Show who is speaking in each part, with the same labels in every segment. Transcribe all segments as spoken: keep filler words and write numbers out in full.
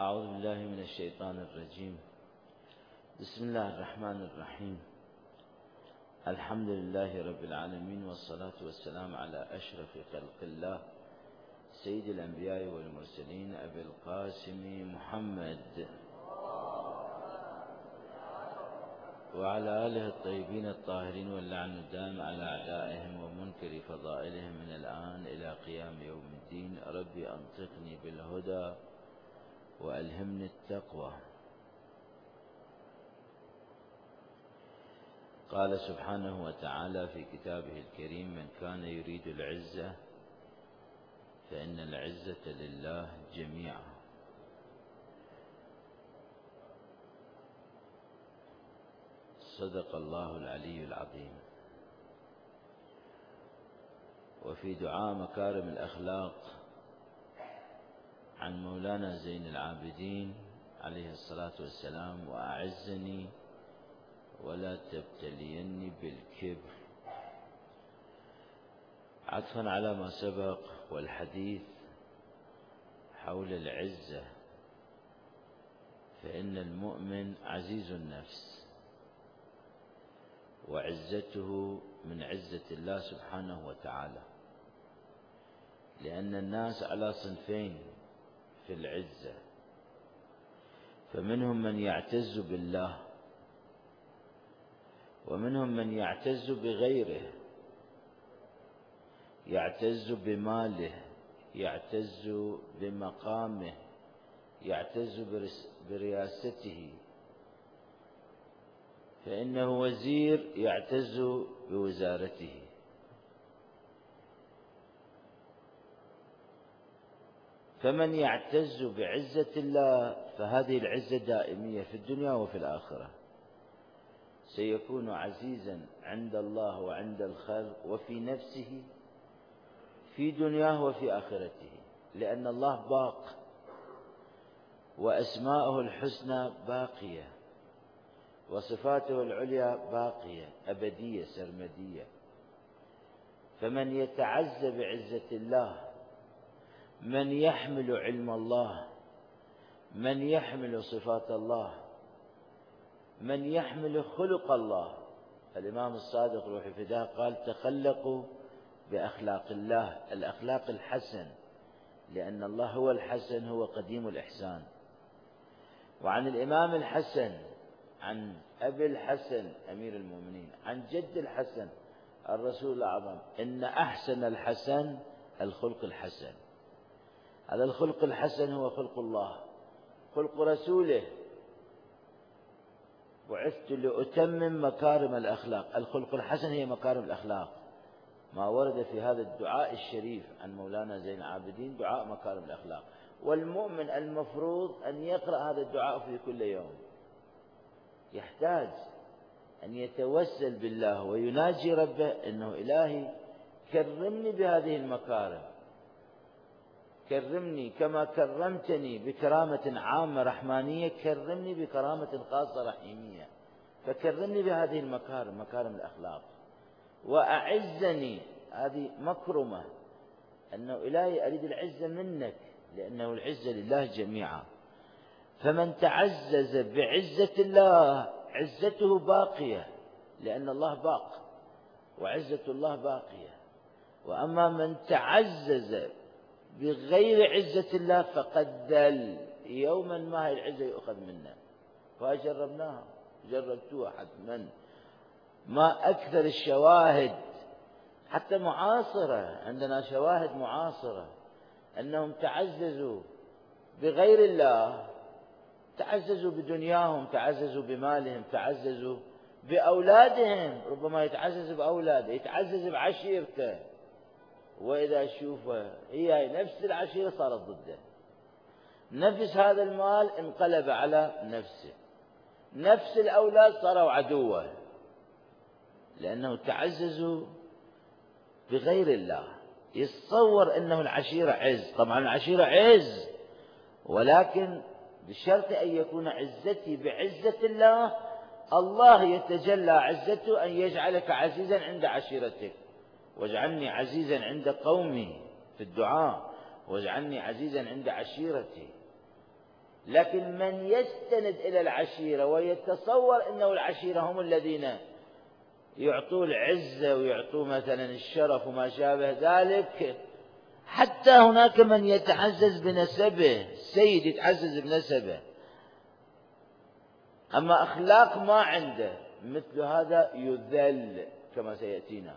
Speaker 1: أعوذ بالله من الشيطان الرجيم. بسم الله الرحمن الرحيم. الحمد لله رب العالمين، والصلاة والسلام على أشرف خلق الله سيد الأنبياء والمرسلين أبي القاسم محمد وعلى آله الطيبين الطاهرين، واللعن الدائم على أعدائهم ومنكر فضائلهم من الآن إلى قيام يوم الدين. ربي أنطقني بالهدى وألهمني التقوى. قال سبحانه وتعالى في كتابه الكريم: من كان يريد العزة فإن العزة لله جميعا. صدق الله العلي العظيم. وفي دعاء مكارم الأخلاق عن مولانا زين العابدين عليه الصلاة والسلام: وأعزني ولا تبتليني بالكبر. عطفا على ما سبق والحديث حول العزة، فإن المؤمن عزيز النفس، وعزته من عزة الله سبحانه وتعالى، لأن الناس على صنفين في العزة: فمنهم من يعتز بالله، ومنهم من يعتز بغيره، يعتز بماله، يعتز بمقامه، يعتز برياسته، فإنه وزير يعتز بوزارته. فمن يعتز بعزة الله فهذه العزة دائمية في الدنيا وفي الآخرة، سيكون عزيزا عند الله وعند الخلق وفي نفسه في دنياه وفي آخرته، لأن الله باق، وأسماؤه الحسنى باقية، وصفاته العليا باقية أبدية سرمدية. فمن يتعز بعزة الله، من يحمل علم الله، من يحمل صفات الله، من يحمل خلق الله. الإمام الصادق روح فداه قال: تخلقوا بأخلاق الله، الأخلاق الحسن، لأن الله هو الحسن، هو قديم الإحسان. وعن الإمام الحسن عن أبي الحسن أمير المؤمنين عن جد الحسن الرسول الأعظم: إن أحسن الحسن الخلق الحسن. هذا الخلق الحسن هو خلق الله، خلق رسوله: بعثت لأتمم مكارم الأخلاق. الخلق الحسن هي مكارم الأخلاق، ما ورد في هذا الدعاء الشريف عن مولانا زين العابدين، دعاء مكارم الأخلاق. والمؤمن المفروض أن يقرأ هذا الدعاء في كل يوم، يحتاج أن يتوسل بالله ويناجي ربه: إنه إلهي كرمني بهذه المكارم، كرمني كما كرمتني بكرامة عامة رحمانية، كرمني بكرامة خاصة رحيمية، فكرمني بهذه المكارم، مكارم الأخلاق. وأعزني، هذه مكرمة، أنه إلهي أريد العزة منك، لأنه العزة لله جميعا. فمن تعزز بعزة الله عزته باقية، لأن الله باق وعزة الله باقية. وأما من تعزز بغير عزة الله فقد دل، يوما ما هي العزة يؤخذ منا. وجربناها، جربتوها حتما. ما أكثر الشواهد حتى معاصرة، عندنا شواهد معاصرة أنهم تعززوا بغير الله، تعززوا بدنياهم، تعززوا بمالهم، تعززوا بأولادهم. ربما يتعزز بأولاده، يتعزز بعشيرته، وإذا شوفه هي نفس العشيرة صارت ضده، نفس هذا المال انقلب على نفسه، نفس الأولاد صاروا عدوه، لأنه تعززوا بغير الله. يتصور أنه العشيرة عز، طبعا العشيرة عز، ولكن بشرط أن يكون عزتي بعزة الله. الله يتجلى عزته أن يجعلك عزيزا عند عشيرتك: واجعلني عزيزا عند قومي في الدعاء، واجعلني عزيزا عند عشيرتي. لكن من يستند إلى العشيرة ويتصور أنه العشيرة هم الذين يعطوا العزة ويعطوا مثلا الشرف وما شابه ذلك، حتى هناك من يتعزز بنسبه، السيد يتعزز بنسبه، أما أخلاق ما عنده، مثل هذا يذل كما سيأتينا.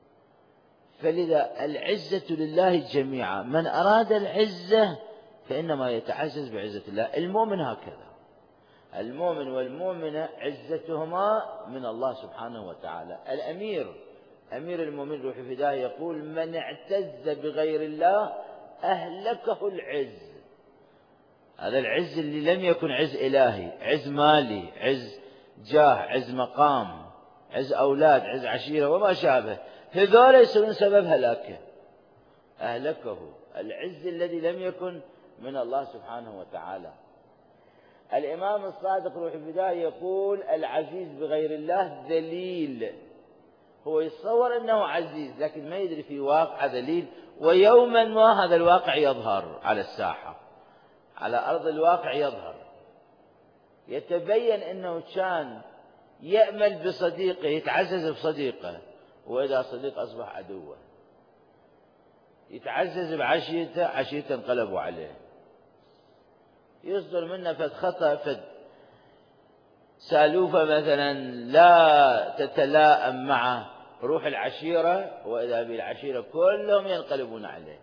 Speaker 1: فلذا العزة لله جميعا، من أراد العزة فإنما يتعزز بعزة الله. المؤمن هكذا، المؤمن والمؤمنة عزتهما من الله سبحانه وتعالى. الأمير أمير المؤمنين روح فداه يقول: من اعتز بغير الله أهلكه العز. هذا العز اللي لم يكن عز إلهي، عز مالي، عز جاه، عز مقام، عز أولاد، عز عشيرة وما شابه، هذول يصيرون سبب هلاكه. أهلكه العز الذي لم يكن من الله سبحانه وتعالى. الإمام الصادق روح فداه يقول: العزيز بغير الله ذليل. هو يتصور أنه عزيز لكن ما يدري في واقع ذليل، ويوما ما هذا الواقع يظهر على الساحة، على أرض الواقع يظهر. يتبين أنه كان يأمل بصديقه، يتعزز بصديقه، وإذا صديق أصبح عدوه. يتعزز بعشيرته، عشيرته انقلبوا عليه. يصدر منه فد خطأ، فد سالوفة مثلا لا تتلائم مع روح العشيرة، وإذا بالعشيرة كلهم ينقلبون عليه.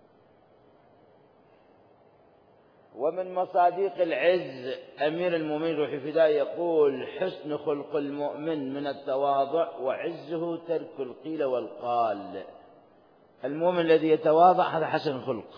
Speaker 1: ومن مصادق العز أمير المؤمنين روح فداه يقول: حسن خلق المؤمن من التواضع، وعزه ترك القيل والقال. المؤمن الذي يتواضع هذا حسن الخلق،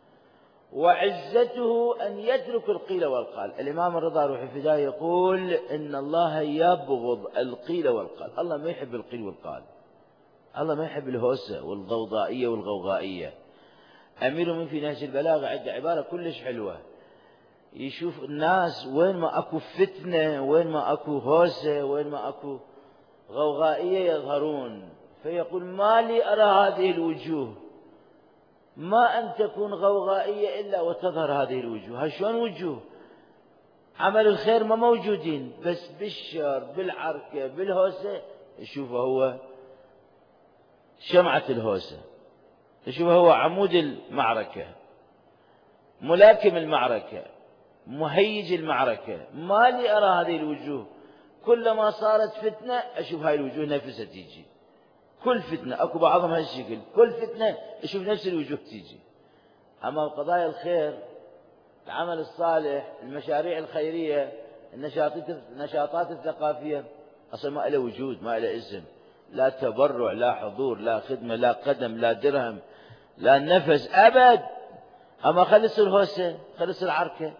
Speaker 1: وعزته أن يترك القيل والقال. الإمام الرضا روح فداه يقول: إن الله يبغض القيل والقال. الله ما يحب القيل والقال، الله ما يحب الهوسة والضوضائية والغوغائية. أمير من في نهج البلاغة عنده عبارة كلش حلوة، يشوف الناس وين ما أكو فتنة، وين ما أكو هوسة، وين ما أكو غوغائية يظهرون، فيقول: ما لي أرى هذه الوجوه، ما أن تكون غوغائية إلا وتظهر هذه الوجوه. هشون وجوه عمل الخير ما موجودين، بس بالشر بالعركة بالهوسة يشوفه هو شمعة الهوسة، يشوفه هو عمود المعركة، ملاكم المعركة، مهيج المعركة. ما لي أرى هذه الوجوه، كلما صارت فتنة أشوف هاي الوجوه نفسها تيجي. كل فتنة أكو بعضهم هالشكل، كل فتنة أشوف نفس الوجوه تيجي. أما قضايا الخير، العمل الصالح، المشاريع الخيرية، النشاطات الثقافية، أصلا ما له وجود، ما له اسم، لا تبرع، لا حضور، لا خدمة، لا قدم، لا درهم، لا نفس أبد. أما خلص الهوسة، خلص العركة،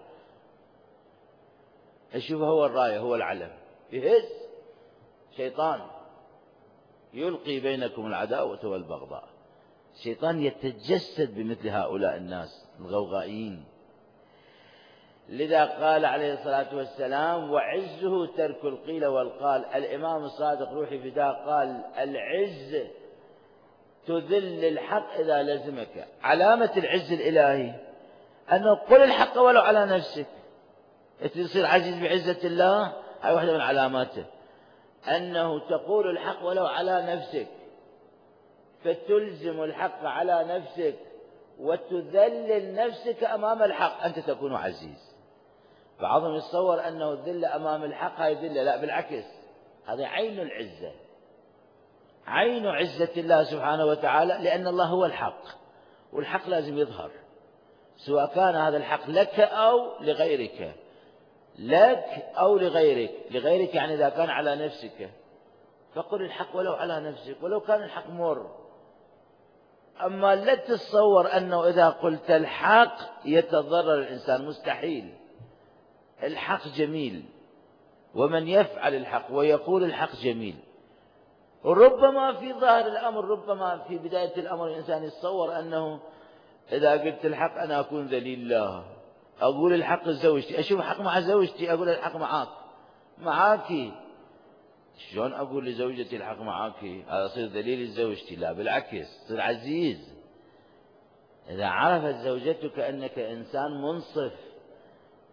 Speaker 1: أشوفه هو الراية، هو العلم، يهز شيطان يلقي بينكم العداوة والبغضاء. الشيطان يتجسد بمثل هؤلاء الناس الغوغائيين. لذا قال عليه الصلاة والسلام: وعزه ترك القيل والقال. الإمام الصادق روح فداه قال: العز تذل الحق إذا لزمك. علامة العز الإلهي أنه قل الحق ولو على نفسك. تصير عزيز بعزة الله، هاي واحدة من علاماته، أنه تقول الحق ولو على نفسك، فتلزم الحق على نفسك وتذلل نفسك أمام الحق، أنت تكون عزيز. بعضهم يتصور أنه الذل أمام الحق هاي ذلة، لا بالعكس، هذا عين العزة، عين عزة الله سبحانه وتعالى، لأن الله هو الحق، والحق لازم يظهر، سواء كان هذا الحق لك أو لغيرك، لك أو لغيرك. لغيرك يعني إذا كان على نفسك فقل الحق ولو على نفسك، ولو كان الحق مر. أما لا تتصور أنه إذا قلت الحق يتضرر الإنسان، مستحيل. الحق جميل، ومن يفعل الحق ويقول الحق جميل. ربما في ظاهر الأمر، ربما في بداية الأمر الإنسان يتصور أنه إذا قلت الحق أنا أكون ذليل له، أقول الحق لزوجتي، أشوف الحق مع زوجتي أقول الحق معاك معاكي. شلون أقول لزوجتي الحق معاكي؟ هذا صير ذليل لزوجتي؟ لا بالعكس، صير عزيز. إذا عرفت زوجتك أنك إنسان منصف،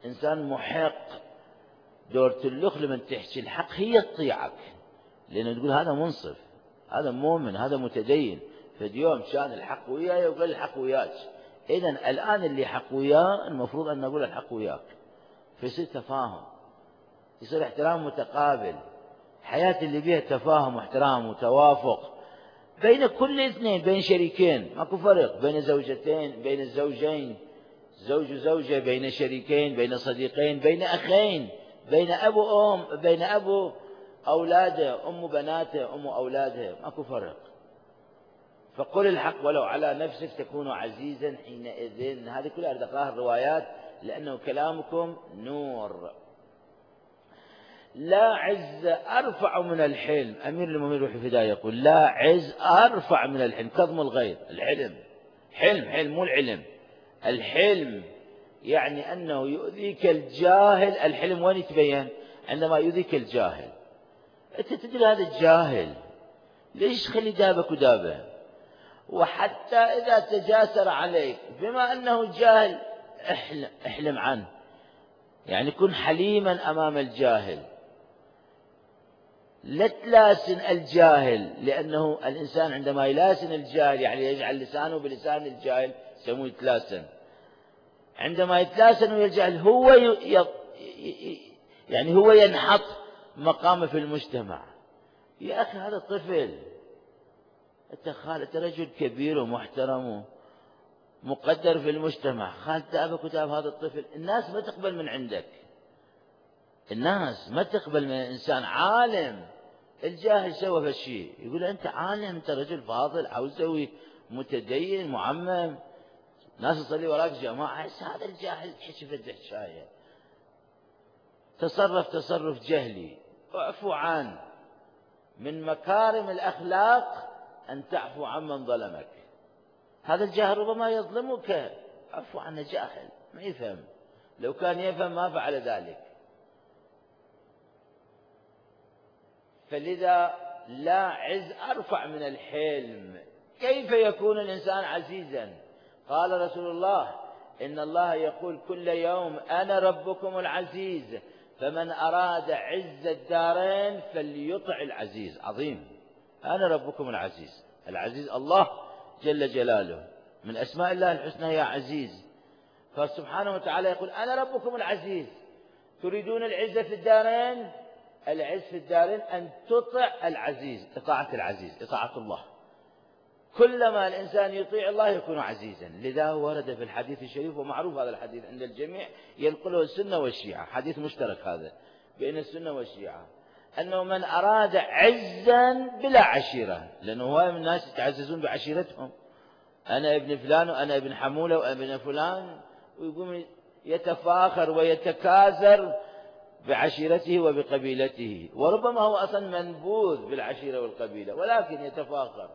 Speaker 1: إنسان محق دورة الأخ لمن تحكي الحق هي تطيعك، لأنه تقول هذا منصف، هذا مؤمن، هذا متدين، فاليوم كان الحق وياي وقال الحق وياك، إذن الآن اللي حق وياه المفروض أن نقول الحق وياك، فيصير تفاهم، يصير احترام متقابل، حياة اللي بيها تفاهم واحترام وتوافق بين كل اثنين، بين شريكين، ماكو فرق بين زوجتين، بين الزوجين، زوج وزوجة، بين شريكين، بين صديقين، بين أخين، بين أبو وأم، بين أبو أولاده، أم بناته، أم أولاده، ماكو فرق. فقل الحق ولو على نفسك تكون عزيزا حينئذ. هذه كلها أردقاها الروايات لأنه كلامكم نور. لا عز أرفع من الحلم. أمير المؤمنين روح الفداء يقول لا عز أرفع من الحلم، كظم الغيظ. الحلم حلم، حلم مو العلم. الحلم يعني أنه يؤذيك الجاهل. الحلم وين يتبين؟ عندما يؤذيك الجاهل. أنت تدري هذا الجاهل ليش خلي دابك ودابه، وحتى إذا تجاسر عليك بما أنه جاهل احلم, احلم عنه، يعني كن حليما أمام الجاهل، لا تلاسن الجاهل، لأنه الإنسان عندما يلاسن الجاهل يعني يجعل لسانه بلسان الجاهل يسموه يتلاسن. عندما يتلاسن ويجعل هو ي... ي... يعني هو ينحط مقامه في المجتمع. يا أخي هذا طفل، أنت خال أنت رجل كبير ومحترم ومقدر في المجتمع، خال تابك وتاب هذا الطفل. الناس ما تقبل من عندك، الناس ما تقبل من إنسان عالم. الجاهل سوى فالشيء يقول أنت عالم، أنت رجل فاضل عوزوي متدين معمم، ناس تصلي وراك جماعة. هذا الجاهل تحكي في الحشاية، تصرف تصرف جهلي، اعفو عنه. من مكارم الأخلاق أن تعفو عمن ظلمك. هذا الجاهل ربما يظلمك، عفو عنه، جاهل ما يفهم، لو كان يفهم ما فعل ذلك. فلذا لا عز أرفع من الحلم. كيف يكون الإنسان عزيزا؟ قال رسول الله إن الله يقول كل يوم أنا ربكم العزيز، فمن أراد عز الدارين فليطع العزيز. عظيم، أنا ربكم العزيز. العزيز الله جل جلاله، من أسماء الله الحسنى يا عزيز. فسبحانه وتعالى يقول أنا ربكم العزيز. تريدون العزة في الدارين؟ العز في الدارين أن تطع العزيز، إطاعة العزيز، إطاعة الله. كلما الإنسان يطيع الله يكون عزيزا. لذا ورد في الحديث الشريف، ومعروف هذا الحديث عند الجميع، ينقله السنة والشيعة، حديث مشترك هذا بين السنة والشيعة، أنه من أراد عزا بلا عشيرة، لأنه هو من الناس يتعززون بعشيرتهم، أنا ابن فلان وأنا ابن حمولة وابن فلان، ويقوم يتفاخر ويتكاثر بعشيرته وبقبيلته، وربما هو أصلا منبوذ بالعشيرة والقبيلة ولكن يتفاخر.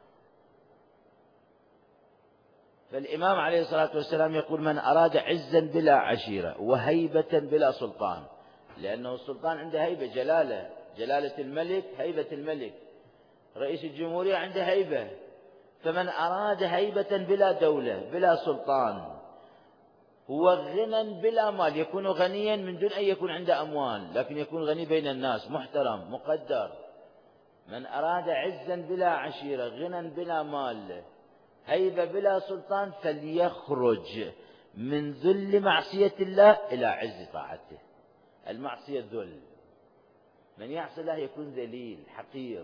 Speaker 1: فالإمام عليه الصلاة والسلام يقول من أراد عزا بلا عشيرة وهيبة بلا سلطان، لأنه السلطان عنده هيبة، جلالة، جلالة الملك، هيبة الملك. رئيس الجمهورية عنده هيبة. فمن أراد هيبة بلا دولة بلا سلطان، وغنى بلا مال، يكون غنيا من دون أن يكون عنده أموال، لكن يكون غني بين الناس، محترم مقدر. من أراد عزا بلا عشيرة، غنى بلا مال، هيبة بلا سلطان، فليخرج من ذل معصية الله إلى عز طاعته. المعصية ذل، من يعصي الله يكون ذليل حقير،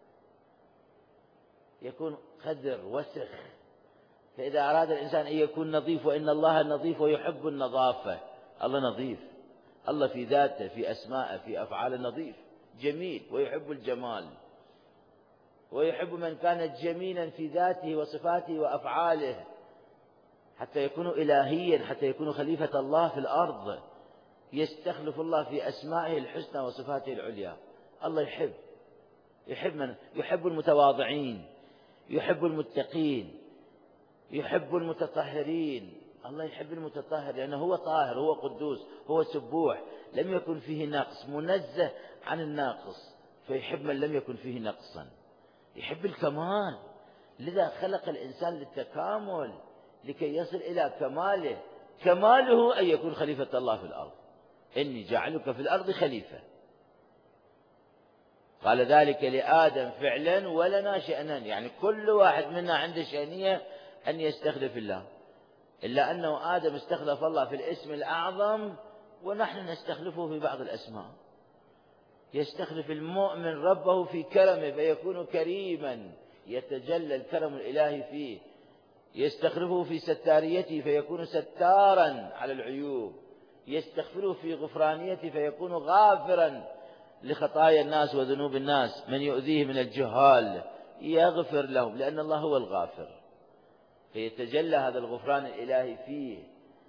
Speaker 1: يكون قدر وسخ. فإذا أراد الإنسان أن يكون نظيف، وإن الله نظيف ويحب النظافة، الله نظيف، الله في ذاته في أسمائه في أفعاله نظيف جميل ويحب الجمال، ويحب من كان جميلا في ذاته وصفاته وأفعاله، حتى يكون إلهيا، حتى يكون خليفة الله في الأرض، يستخلف الله في أسمائه الحسنى وصفاته العليا. الله يحب يحب من يحب المتواضعين، يحب المتقين، يحب المتطهرين. الله يحب المتطهر لأنه هو طاهر، هو قدوس، هو سبوح، لم يكن فيه نقص، منزه عن الناقص، فيحب من لم يكن فيه نقصا، يحب الكمال. لذا خلق الإنسان للتكامل لكي يصل إلى كماله، كماله أن يكون خليفة الله في الأرض، إني جعلك في الأرض خليفة. قال ذلك لآدم فعلا ولنا شأنا، يعني كل واحد منا عنده شأنية أن يستخلف الله، إلا أنه آدم استخلف الله في الاسم الأعظم، ونحن نستخلفه في بعض الأسماء. يستخلف المؤمن ربه في كرمه فيكون كريما، يتجلى الكرم الإلهي فيه. يستخلفه في ستاريته فيكون ستارا على العيوب. يستغفره في غفرانيته فيكون غافرا لخطايا الناس وذنوب الناس. من يؤذيه من الجهال يغفر لهم، لأن الله هو الغافر، فيتجلى هذا الغفران الإلهي فيه.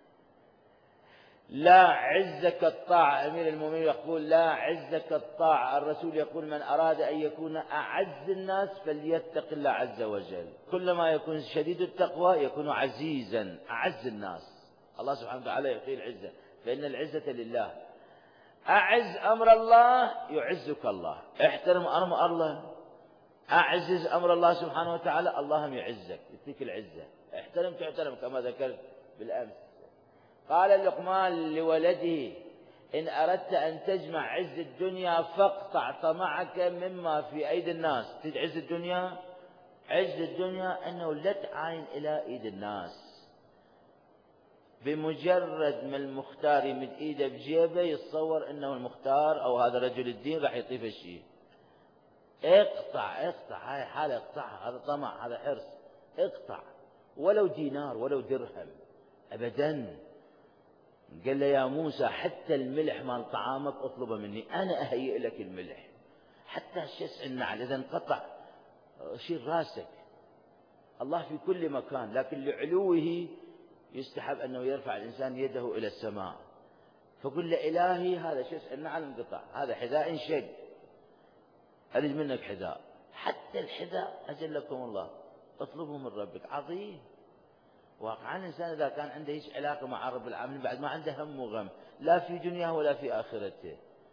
Speaker 1: لا عزك الطاعة، أمير المؤمنين يقول لا عزك الطاعة. الرسول يقول من أراد أن يكون أعز الناس فليتق الله عز وجل. كلما يكون شديد التقوى يكون عزيزا أعز الناس. الله سبحانه وتعالى يعطيه العزة، فإن العزة لله. أعز أمر الله يعزك الله، احترم أمر الله، أعزز أمر الله سبحانه وتعالى اللهم يعزك، يعطيك العزة. احترم تعترم كما ذكرت بالأمس. قال لقمان لولده إن أردت أن تجمع عز الدنيا فاقطع طمعك مما في أيدي الناس. عز الدنيا، عز الدنيا أنه لا تعاين إلى أيد الناس. بمجرد ما المختار يمد إيده بجيبه يتصور أنه المختار أو هذا رجل الدين راح يطيف الشيء. اقطع اقطع، هاي حالة اقطعها، هذا طمع، هذا حرص. اقطع ولو دينار ولو درهم أبدا. قال له يا موسى حتى الملح مال طعامك اطلبه مني، أنا أهيئ لك الملح. حتى شسع النعل إذا انقطع شيل راسك. الله في كل مكان، لكن لعلوه يستحب أنه يرفع الإنسان يده إلى السماء. فقل له إلهي هذا شسع النعل انقطع، هذا حذاء انشق، أريد منك حذاء. حتى الحذاء أجلكم الله اطلبه من ربك. عظيم. واقعا الإنسان إذا كان عنده هيك علاقة مع رب العالمين بعد ما عنده هم وغم لا في دنياه ولا في آخرته.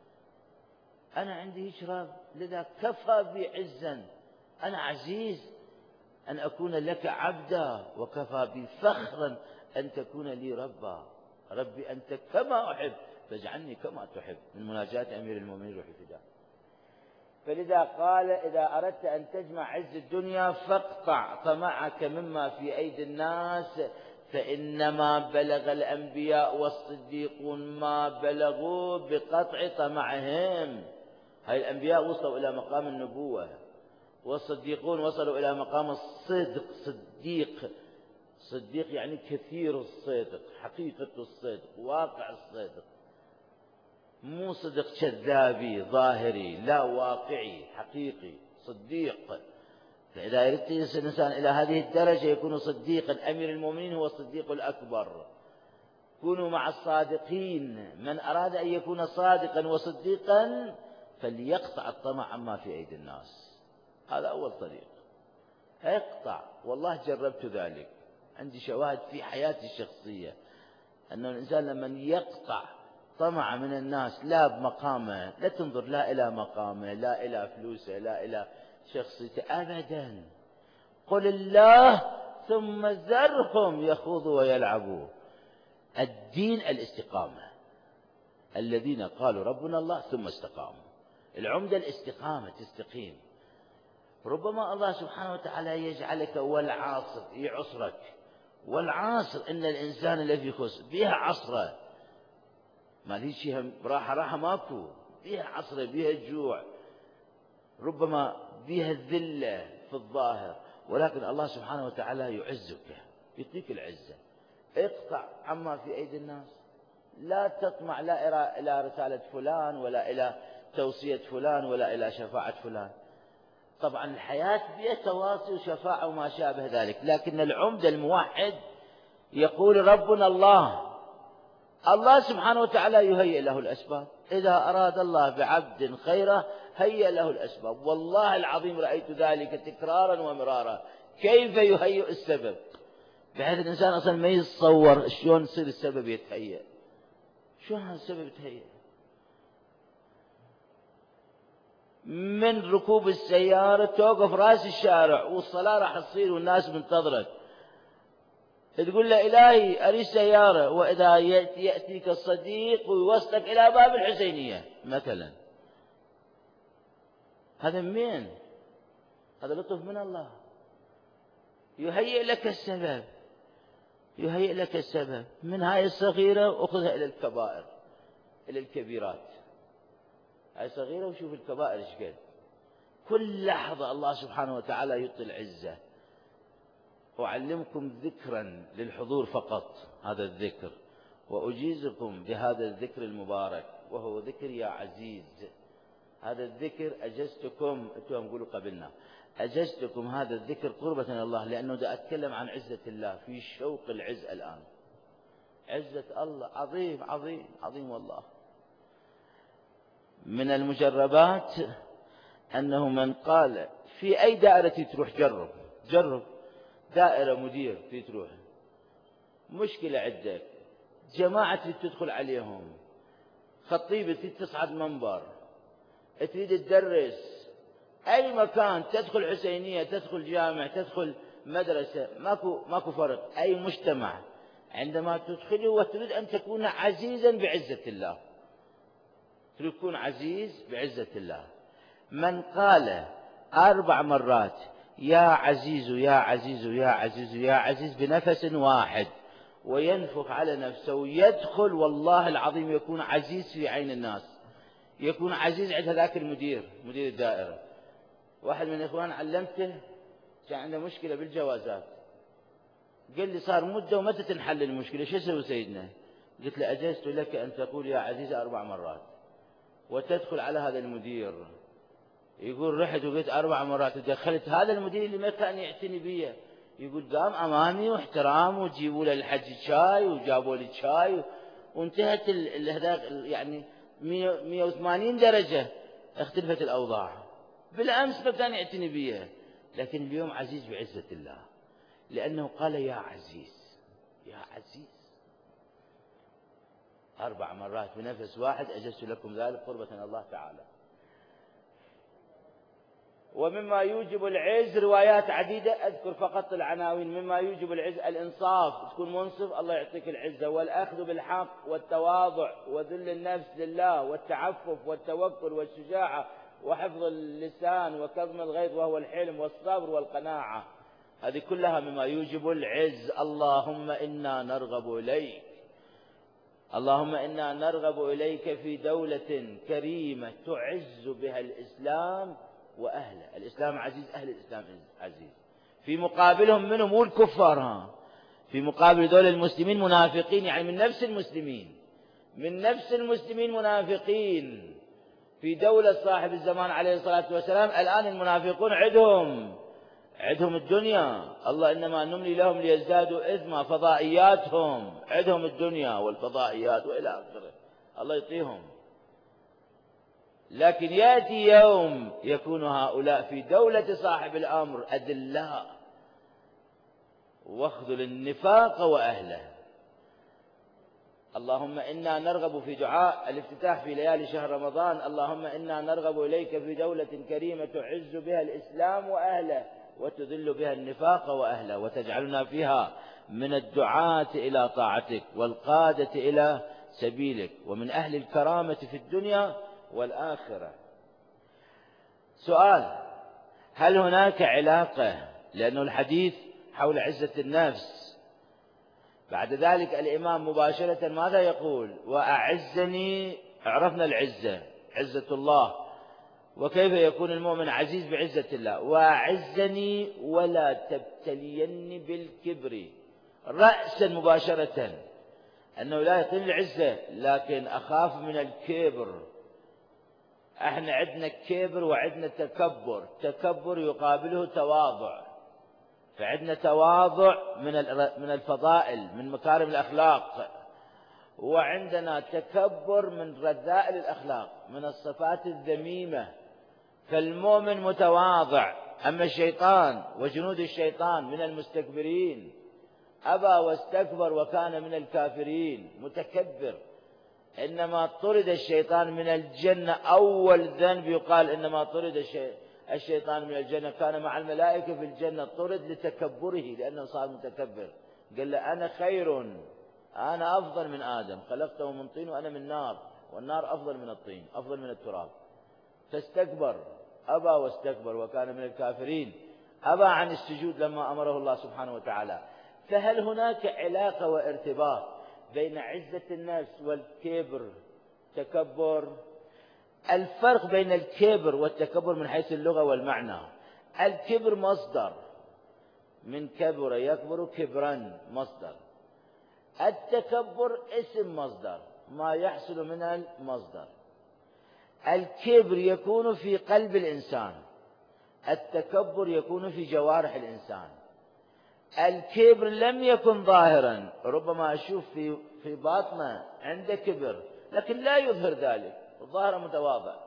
Speaker 1: أنا عندي هيك رب، لذا كفى بي عزا، أنا عزيز أن أكون لك عبدا، وكفى بي فخرا أن تكون لي ربا. ربي أنت كما أحب فاجعلني كما تحب، من مناجاة أمير المؤمنين روحي فداه. فلذا قال إذا أردت أن تجمع عز الدنيا فاقطع طمعك مما في أيدي الناس، فإنما بلغ الأنبياء والصديقون ما بلغوا بقطع طمعهم. هاي الأنبياء وصلوا إلى مقام النبوة، والصديقون وصلوا إلى مقام الصدق. صديق، صديق يعني كثير الصدق، حقيقة الصدق، واقع الصدق، مو صدق كذابي ظاهري، لا واقعي حقيقي صديق. فإذا يريد يصل الإنسان إلى هذه الدرجة يكون صديقا. أمير المؤمنين هو الصديق الأكبر. كونوا مع الصادقين. من أراد أن يكون صادقا وصديقا فليقطع الطمع عما في أيدي الناس. هذا أول طريق، اقطع. والله جربت ذلك، عندي شواهد في حياتي الشخصية أن الإنسان لما يقطع طمع من الناس لا بمقامه، لا تنظر لا إلى مقامه لا إلى فلوسه لا إلى شخصيته أبدا. قل الله ثم ذرهم يخوضوا ويلعبوا. الدين الاستقامة، الذين قالوا ربنا الله ثم استقاموا. العمدة الاستقامة، تستقيم. ربما الله سبحانه وتعالى يجعلك والعاصر يعصرك، والعاصر إن الإنسان الذي خسر بها عصره، ما ليش شيء راحة راحة ماكو، بها عصره بها الجوع، ربما بها الذلة في الظاهر، ولكن الله سبحانه وتعالى يعزك، يعطيك العزة. اقطع عما في أيدي الناس. لا تطمع لا إلى رسالة فلان ولا إلى توصية فلان ولا إلى شفاعة فلان. طبعا الحياة بها تواصي وشفاعة وما شابه ذلك، لكن العمدة الموحد يقول ربنا الله. الله سبحانه وتعالى يهيئ له الأسباب. إذا أراد الله بعبد خيره هيئ له الأسباب. والله العظيم رأيت ذلك تكرارا ومرارا، كيف يهيئ السبب بحيث الإنسان أصلا ما يتصور شلون يصير السبب يتهيئ. شلون هذا السبب يتهيئ؟ من ركوب السيارة توقف راس الشارع والصلاة راح تصير والناس منتظرك، تقول له إلهي أريد سيارة، وإذا يأتيك الصديق ويوصلك إلى باب الحسينية مثلا، هذا من؟ هذا لطف من الله، يهيئ لك السبب، يهيئ لك السبب من هاي الصغيرة وأخذها إلى الكبائر، إلى الكبيرات. هاي صغيرة وشوف الكبائر إيش قد. كل لحظة الله سبحانه وتعالى يعطي العزة. أعلمكم ذكرا للحضور فقط، هذا الذكر، وأجيزكم بهذا الذكر المبارك، وهو ذكر يا عزيز. هذا الذكر أجزتكم، أنتم قولوا قبلنا، أجزتكم هذا الذكر قربة من الله، لأنه دا أتكلم عن عزة الله في شوق العز الآن. عزة الله عظيم عظيم عظيم والله. من المجربات أنه من قال في أي دائرة تروح، جرب جرب دائرة مدير تروح، مشكلة عندك، جماعة تدخل عليهم، خطيبة تصعد منبر، تريد تدرس، أي مكان تدخل حسينية، تدخل جامع، تدخل مدرسة، ماكو ماكو فرق. أي مجتمع عندما تدخله وتريد أن تكون عزيزا بعزة الله، تريد تكون عزيز بعزة الله. من قال أربع مرات يا عزيز يا عزيز يا عزيز يا عزيز بنفس واحد، وينفخ على نفسه ويدخل، والله العظيم يكون عزيز في عين الناس، يكون عزيز عند هذاك المدير، مدير الدائرة. واحد من الإخوان علمته كان عنده مشكلة بالجوازات، قال لي صار مدة ومتى تنحل المشكلة، شو اسوي سيدنا؟ قلت له أجزت لك أن تقول يا عزيز أربع مرات وتدخل على هذا المدير. يقول رحت وقلت أربع مرات ودخلت هذا المدير اللي ما كان يعتني بي، يقول قام أمامي واحترام، وجيبوا له الحج شاي وجابوا لي شاي، وانتهت ال يعني مئة وثمانين درجة اختلفت الأوضاع. بالأمس ما كان يعتني بي، لكن اليوم عزيز بعزة الله، لأنه قال يا عزيز يا عزيز أربع مرات بنفس واحد. أجزت لكم ذلك قربة من الله تعالى. ومما يوجب العز روايات عديدة، أذكر فقط العناوين. مما يوجب العز الإنصاف، تكون منصف الله يعطيك العزة، والأخذ بالحق، والتواضع، وذل النفس لله، والتعفف، والتوكل، والشجاعة، وحفظ اللسان، وكظم الغيظ وهو الحلم، والصبر، والقناعة. هذه كلها مما يوجب العز. اللهم إنا نرغب إليك، اللهم إنا نرغب إليك في دولة كريمة تعز بها الإسلام وأهله. الإسلام عزيز، أهل الإسلام عزيز. في مقابلهم منهم مو الكفار، ها، في مقابل دول المسلمين منافقين، يعني من نفس المسلمين، من نفس المسلمين منافقين. في دولة صاحب الزمان عليه الصلاة والسلام الآن المنافقون عندهم عندهم الدنيا. الله إنما نملي لهم ليزدادوا إثما، فضائياتهم عندهم الدنيا والفضائيات وإلى آخره، الله يعطيهم. لكن يأتي يوم يكون هؤلاء في دولة صاحب الأمر أدلاء، واخذل النفاق وأهله. اللهم إنا نرغب في دعاء الافتتاح في ليالي شهر رمضان، اللهم إنا نرغب إليك في دولة كريمة تعز بها الإسلام وأهله، وتذل بها النفاق وأهله، وتجعلنا فيها من الدعاة إلى طاعتك والقادة إلى سبيلك، ومن أهل الكرامة في الدنيا والآخرة. سؤال: هل هناك علاقة، لأنه الحديث حول عزة النفس، بعد ذلك الإمام مباشرة ماذا يقول؟ وأعزني، عرفنا العزة، عزة الله، وكيف يكون المؤمن عزيز بعزة الله؟ وأعزني ولا تبتليني بالكبر، رأسا مباشرة، أنه لا يطيل العزة، لكن أخاف من الكبر. احنا عندنا كبر وعندنا تكبر، تكبر يقابله تواضع، فعندنا تواضع من من الفضائل، من مكارم الأخلاق، وعندنا تكبر من رذائل الأخلاق، من الصفات الذميمة. فالمؤمن متواضع، أما الشيطان وجنود الشيطان من المستكبرين، أبى واستكبر وكان من الكافرين، متكبر. إنما طرد الشيطان من الجنة، أول ذنب يقال إنما طرد الشيطان من الجنة، كان مع الملائكة في الجنة، طرد لتكبره لأنه صار متكبر. قال له أنا خير، أنا أفضل من آدم، خلقته من طين وأنا من نار، والنار أفضل من الطين، أفضل من التراب. فاستكبر، أبى واستكبر وكان من الكافرين، أبى عن السجود لما أمره الله سبحانه وتعالى. فهل هناك علاقة وارتباط بين عزة النفس والكبر تكبر؟ الفرق بين الكبر والتكبر من حيث اللغة والمعنى: الكبر مصدر من كبر يكبر كبرا، مصدر. التكبر اسم مصدر، ما يحصل من المصدر. الكبر يكون في قلب الإنسان، التكبر يكون في جوارح الإنسان. الكبر لم يكن ظاهرا، ربما أشوف في في باطنه عنده كبر لكن لا يظهر ذلك، الظاهر متواضع.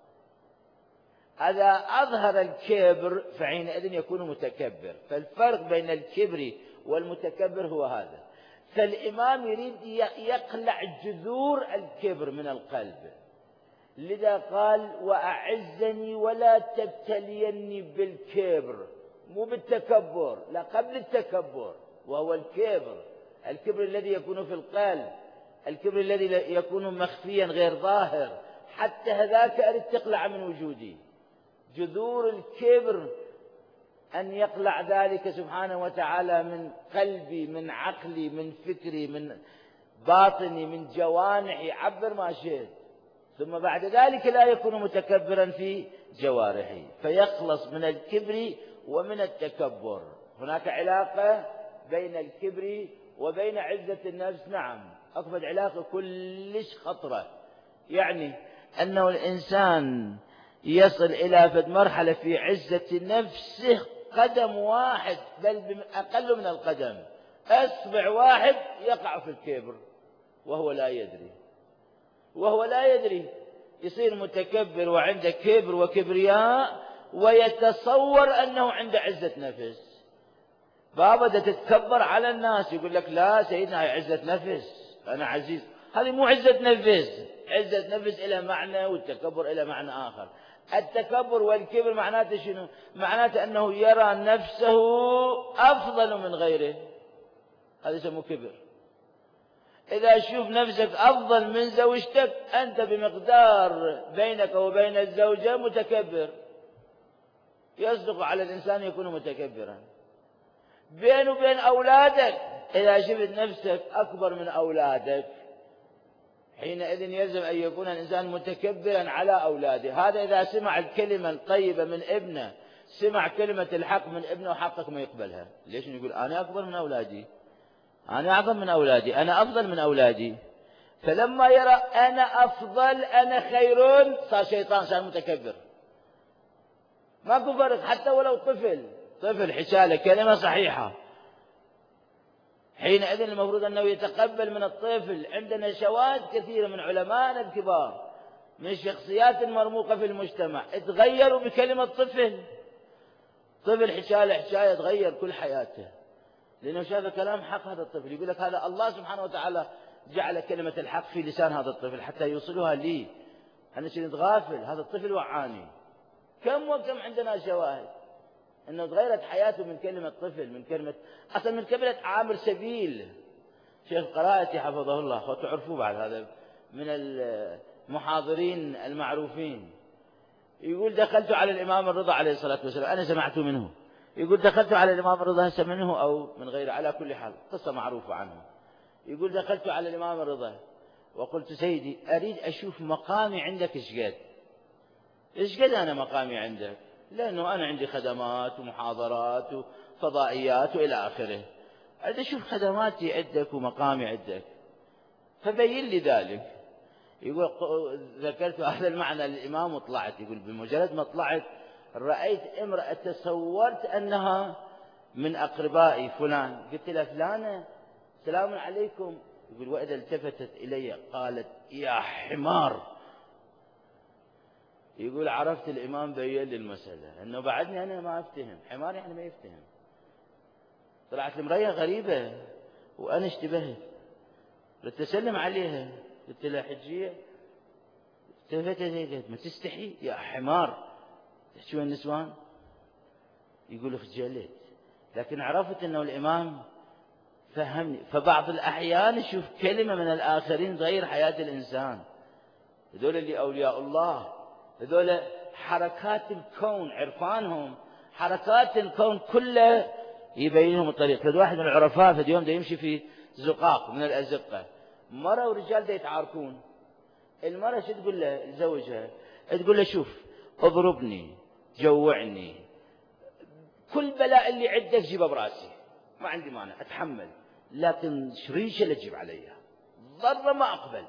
Speaker 1: إذا أظهر الكبر فحينئذ يكون متكبر. فالفرق بين الكبر والمتكبر هو هذا. فالإمام يريد يقلع جذور الكبر من القلب، لذا قال وأعزني ولا تبتليني بالكبر، مو بالتكبر، لا، قبل التكبر، وهو الكبر، الكبر الذي يكون في القلب، الكبر الذي يكون مخفيا غير ظاهر. حتى هذاك أريد تقلع من وجودي، جذور الكبر أن يقلع ذلك سبحانه وتعالى من قلبي، من عقلي، من فكري، من باطني، من جوانحي، عبر ما شئت. ثم بعد ذلك لا يكون متكبرا في جوارحه، فيخلص من الكبر ومن التكبر. هناك علاقة بين الكبر وبين عزة النفس، نعم، أكبر علاقة كلش خطرة. يعني أنه الإنسان يصل إلى فد مرحلة في عزة نفسه قدم واحد، بل أقل من القدم، أصبع واحد يقع في الكبر وهو لا يدري، وهو لا يدري يصير متكبر وعنده كبر وكبرياء ويتصور أنه عنده عزة نفس. بابا ده تتكبر على الناس، يقول لك لا سيدنا هي عزة نفس، أنا عزيز. هذه مو عزة نفس، عزة نفس إلى معنى والتكبر إلى معنى آخر. التكبر والكبر معناته شنو؟ معناته أنه يرى نفسه أفضل من غيره، هذا يسموه كبر. إذا شوف نفسك أفضل من زوجتك أنت بمقدار بينك وبين الزوجة متكبر. يصدق على الإنسان يكون متكبرا. بين وبين أولادك إذا شفت نفسك أكبر من أولادك حينئذ يلزم أن يكون الإنسان متكبرا على أولاده. هذا إذا سمع الكلمة الطيبة من ابنه، سمع كلمة الحق من ابنه وحقك ما يقبلها. ليش؟ يقول أنا أكبر من أولادي، أنا أعظم من أولادي، أنا أفضل من أولادي. فلما يرى أنا أفضل، أنا خير، صار شيطان، صار متكبر. ماكو فرق، حتى ولو طفل طفل حشاله كلمة صحيحة، حينئذ المفروض أنه يتقبل من الطفل. عندنا شواذ كثيرة من علماءنا الكبار، من الشخصيات المرموقة في المجتمع، تغيروا بكلمة طفل. طفل حشاله حشاية تغير كل حياته، لأنه شاف كلام حق هذا الطفل. يقول لك هذا الله سبحانه وتعالى جعل كلمة الحق في لسان هذا الطفل حتى يوصلها لي، أنا كنت غافل، هذا الطفل وعاني. كم وكم عندنا شواهد أنه تغيرت حياته من كلمة طفل، من كلمة أصلا من كلمة عامر سبيل. شيخ قرائتي حفظه الله، وتعرفوه بعد، هذا من المحاضرين المعروفين، يقول دخلت على الإمام الرضا عليه الصلاة والسلام، أنا سمعت منه، يقول دخلت على الإمام الرضا، هسه منه أو من غيره، على كل حال قصة معروفة عنه. يقول دخلت على الإمام الرضا وقلت سيدي أريد أشوف مقامي عندك إيش قد، إيش قد أنا مقامي عندك، لأنه أنا عندي خدمات ومحاضرات وفضائيات وإلى آخره، أريد أشوف خدماتي عندك ومقامي عندك، فبين لي ذلك. يقول ذكرت هذا المعنى للإمام وطلعت، يقول بمجرد ما طلعت رأيت امرأة تصورت أنها من أقربائي فلان، قلت لها فلانة السلام عليكم، يقول وإذا التفتت إلي قالت يا حمار. يقول عرفت الإمام بين لي المسألة، أنه بعدني أنا ما أفتهم، حمار يعني ما يفتهم. طلعت المرأة غريبة وأنا اشتبهت، قلت أسلم عليها، قلت لها حجية، التفتت قالت ما تستحي يا حمار، تحكي النسوان. يقول خجلت، لكن عرفت أنه الإمام فهمني. فبعض الأحيان نشوف كلمة من الآخرين تغير حياة الإنسان. هذول اللي أولياء الله، هذول حركات الكون، عرفانهم حركات الكون كله يبينهم الطريق. فد واحد من العرفاء في اليوم ده يمشي في زقاق من الأزقة، مرة ورجال ده يتعاركون. المرة شو تقول له لزوجها؟ تقول له شوف اضربني، جوعني، كل بلاء اللي عندك جيبه براسي، ما عندي مانع اتحمل، لكن شريشة لا تجيب علي، ضرة ما اقبل.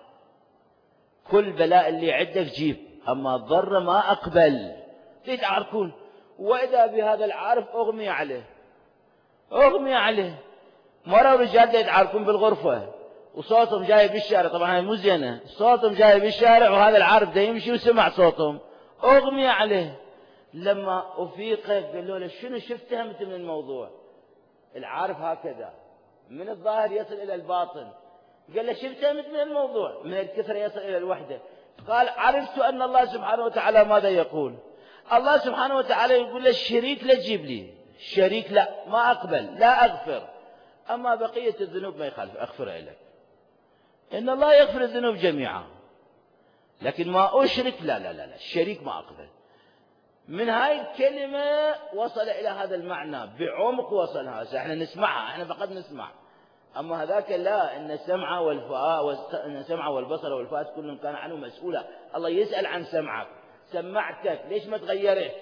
Speaker 1: كل بلاء اللي عندك جيب، اما ضرة ما اقبل. يتعاركون، واذا بهذا العارف اغمي عليه، اغمي عليه. مرة ورجال يتعاركون بالغرفة وصوتهم جاي بالشارع، طبعا هاي مو زينة، صوتهم جاي بالشارع وهذا العارف ده يمشي وسمع صوتهم، اغمي عليه. لما افيق قالوا له شنو شفت همت من الموضوع؟ العارف هكذا من الظاهر يصل الى الباطن. قال له شفت همت من الموضوع؟ من الكثرة يصل الى الوحدة. قال عرفت ان الله سبحانه وتعالى ماذا يقول. الله سبحانه وتعالى يقول له الشريك لا تجيب لي، الشريك لا، ما اقبل، لا اغفر، اما بقية الذنوب ما يخالف اغفرها لك. ان الله يغفر الذنوب جميعا، لكن ما اشرك لا لا لا, لا. الشريك ما اقبل. من هاي الكلمة وصل إلى هذا المعنى بعمق، وصلها. احنا نسمعها، احنا فقط نسمع، أما هذاك لا، إن السمع والفؤاد، إن السمع والبصر والفؤاد كل كان عنه مسؤولا. الله يسأل عن سمعك، سمعتك ليش ما تغيرت؟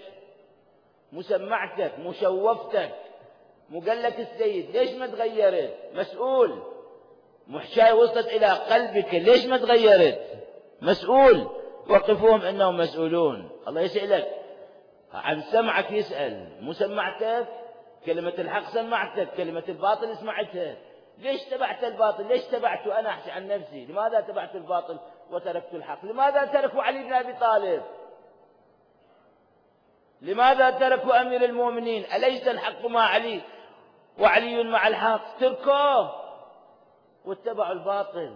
Speaker 1: مسمعتك، مشوفتك، مقلك السيد ليش ما تغيرت؟ مسؤول. محشاية وصلت إلى قلبك ليش ما تغيرت؟ مسؤول. وقفوهم إنهم مسؤولون. الله يسألك عن سمعك، يسأل مسمعتك، كلمة الحق سمعتك، كلمة الباطل سمعتها، ليش تبعت الباطل؟ ليش تبعت أنا أحكي عن نفسي؟ لماذا تبعت الباطل وتركت الحق؟ لماذا تركوا علي بن أبي طالب؟ لماذا تركوا أمير المؤمنين؟ أليس الحق مع علي وعلي مع الحق؟ تركوه واتبعوا الباطل،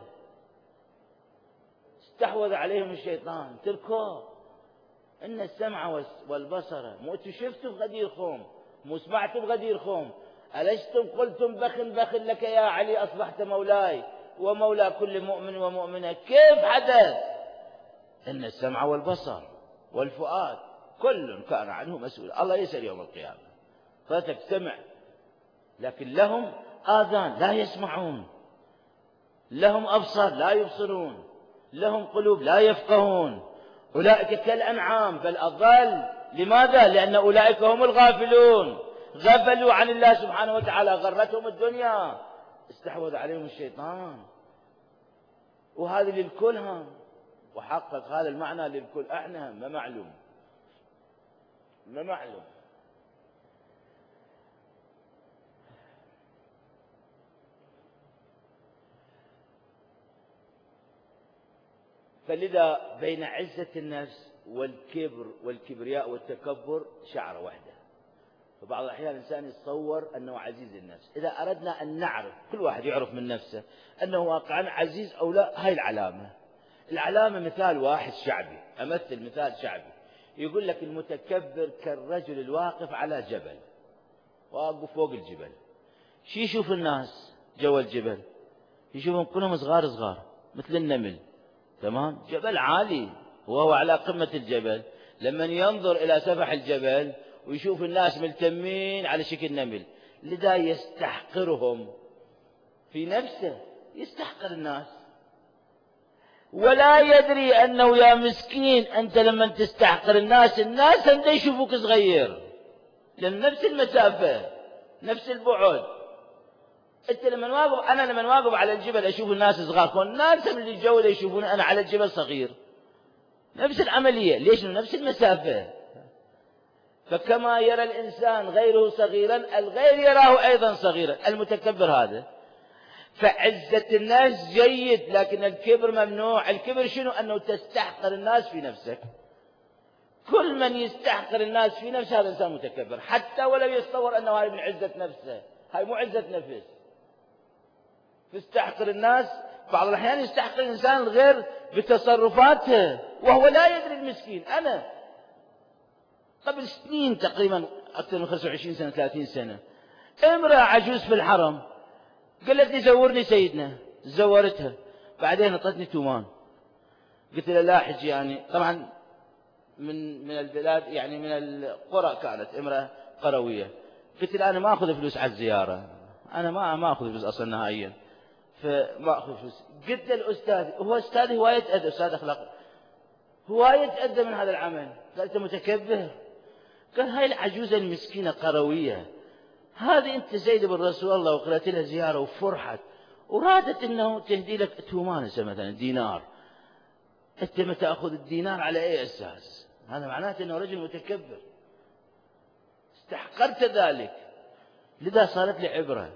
Speaker 1: استحوذ عليهم الشيطان، تركوه. إن السمع والبصر، مو انتم شفتوا بغدير خوم، مو سمعتوا بغدير خوم، ألستم قلتم بخن بخن لك يا علي أصبحت مولاي ومولى كل مؤمن ومؤمنة؟ كيف حدث؟ إن السمع والبصر والفؤاد كل كان عنه مسؤول. الله يسأل يوم القيامة. فاتك سمع، لكن لهم آذان لا يسمعون، لهم أبصار لا يبصرون، لهم قلوب لا يفقهون. أولئك كالأنعام بل أضل. لماذا؟ لأن أولئك هم الغافلون، غفلوا عن الله سبحانه وتعالى، غرتهم الدنيا، استحوذ عليهم الشيطان. وهذه للكل هم، وحقق هذا المعنى للكل. احنا ما معلوم، ما معلوم. فلذا بين عزة النفس والكبر والكبرياء والتكبر شعرة واحدة. فبعض الأحيان الإنسان يتصور أنه عزيز النفس. إذا أردنا أن نعرف، كل واحد يعرف من نفسه أنه واقعا عزيز أو لا، هاي العلامة. العلامة مثال واحد شعبي، أمثل مثال شعبي، يقول لك المتكبر كالرجل الواقف على جبل، واقف فوق الجبل. شي يشوف الناس جوا الجبل؟ يشوفهم كلهم صغار صغار مثل النمل، تمام؟ جبل عالي وهو على قمة الجبل. لما ينظر إلى سفح الجبل ويشوف الناس ملتمين على شكل نمل، لذا يستحقرهم في نفسه، يستحقر الناس ولا يدري أنه يا مسكين أنت لما تستحقر الناس، الناس أنت يشوفوك صغير، لأن نفس المسافة نفس البعد. أنت لما واقف، أنا لما واقف على الجبل أشوف الناس صغار، كون الناس اللي الجو يشوفون أنا على الجبل صغير، نفس العملية. ليش؟ نفس المسافة. فكما يرى الإنسان غيره صغيرا، الغير يراه أيضا صغيرا، المتكبر هذا. فعزة الناس جيد، لكن الكبر ممنوع. الكبر شنو؟ أنه تستحقر الناس في نفسك. كل من يستحقر الناس في نفسه هذا إنسان متكبر، حتى ولو يتصور أنه هاي من عزة نفسه. هاي مو عزة نفس. تستحقر الناس، بعض الأحيان يستحقر الإنسان الغير بتصرفاته وهو لا يدري. المسكين أنا قبل سنين تقريبا أكثر من خمسة وعشرين سنة ثلاثين سنة، امرأة عجوز في الحرم قالت لي زورني سيدنا، زورتها، بعدين اعطتني تومان. قلت لها لا حجي، يعني طبعا من من البلاد، يعني من القرى، كانت امرأة قروية. قلت لها أنا ما أخذ فلوس على الزيارة، أنا ما ما أخذ فلوس أصلا نهائيا، فما أخذ فلوس. قلت للأستاذ، هو أستاذ هواية أدب، أستاذ أخلاق، هواية أدب من هذا العمل. قال أنت متكبر. قال هاي العجوزة المسكينة قروية هذه أنت زيد بن رسول الله وقرأت لها زيارة وفرحت ورادت أنه تهدي لك تومانسة مثلا دينار، أنت ما تأخذ الدينار على أي أساس؟ هذا معناته أنه رجل متكبر، استحقرت ذلك. لذا صارت لي عبرة.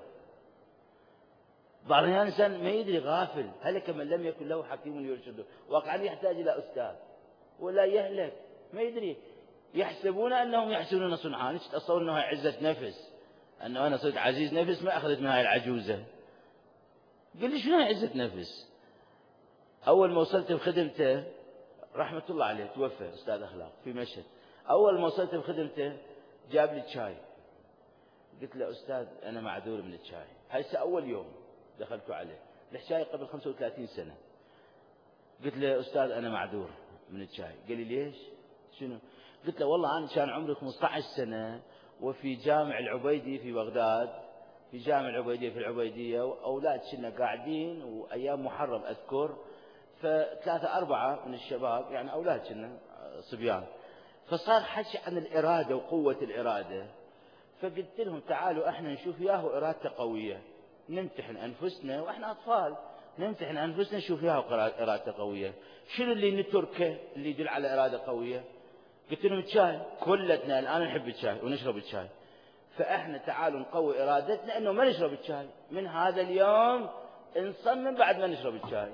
Speaker 1: بعض الإنسان ما يدري، غافل، هلك من لم يكن له حكيم يرشده. واقعا يحتاج إلى أستاذ ولا يهلك، ما يدري. يحسبون أنهم يحسنون صنعا، تصور أنها عزة نفس، أنه أنا صرت عزيز نفس ما أخذت من هاي العجوزة. قال لي شنو هاي عزة نفس؟ أول ما وصلت بخدمته، رحمة الله عليه توفى أستاذ أخلاق في مشهد، أول ما وصلت بخدمته جاب لي شاي. قلت له أستاذ أنا معذور من الشاي، هاي أول يوم دخلت عليه، الشاي قبل خمسة وثلاثين سنة. قلت له أستاذ أنا معذور من الشاي. قال لي ليش؟ شنو؟ قلت له والله أنا كان عمري خمسة عشر سنة وفي جامع العبيدي في بغداد، في جامع العبيدية في العبيدية، وأولاد كنا قاعدين وأيام محرم أذكر، فثلاثة أربعة من الشباب يعني أولاد كنا صبيان، فصار حكي عن الإرادة وقوة الإرادة. فقلت لهم تعالوا احنا نشوف ياهو إرادته قوية، نمتحن أنفسنا وإحنا أطفال، نمتحن أنفسنا نشوف ياهو إرادته قوية. شنو اللي نتركه اللي يدل على إرادة قوية؟ قلت لهم الشاي، كلتنا الآن نحب الشاي ونشرب الشاي، فإحنا تعالوا نقوي إرادتنا إنه ما نشرب الشاي، من هذا اليوم نصمم بعد ما نشرب الشاي.